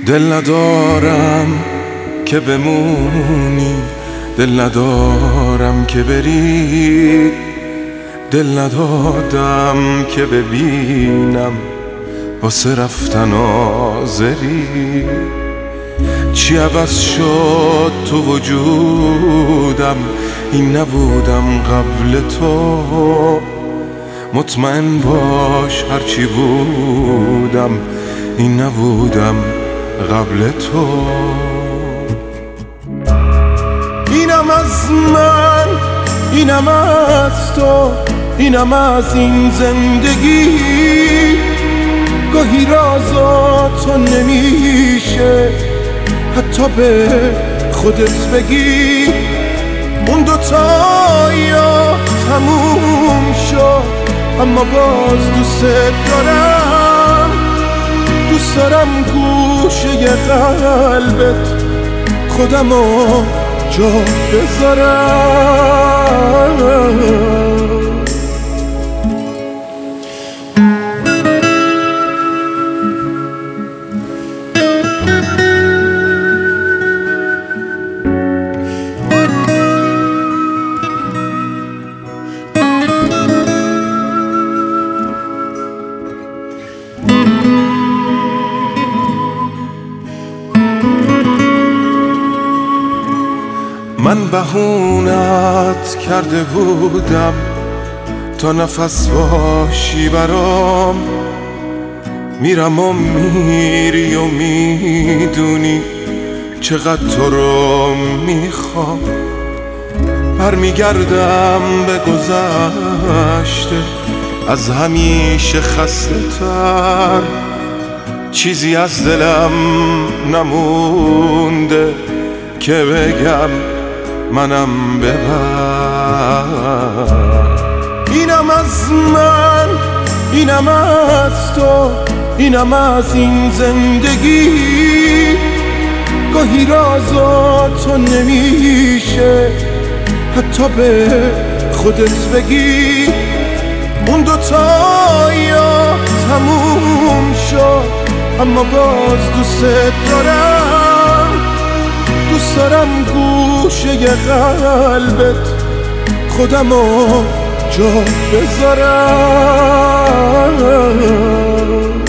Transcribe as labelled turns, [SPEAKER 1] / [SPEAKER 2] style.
[SPEAKER 1] دل ندارم که بمونی، دل ندارم که بری، دل ندادم که ببینم واسه رفتن آزری. چی عوض شد تو وجودم، این نبودم قبل تو. مطمئن باش هرچی بودم، این نبودم قبل تو. اینم از من، اینم از تو، اینم از این زندگی. گاهی رازاتو نمیشه حتی به خودت بگی. اون دوتا یا تموم شد، اما باز دوست دارم. دوست دارم گوشه قلبت خودمو جا بذارم. من بهونت کرده بودم تا نفس باشی برام. میرم و میری و میدونی چقدر تو رو میخوام. برمیگردم به گذشته از همیشه خسته تر. چیزی از دلم نمونده که بگم منم ببر. اینم از من، اینم از تو، اینم از این زندگی. گاهی رازاتو نمیشه حتی به خودت بگی. اون دوتا یا تموم شد، اما باز دوست دارم. دوست دارم گوشه قلبت خودمو جا بذارم.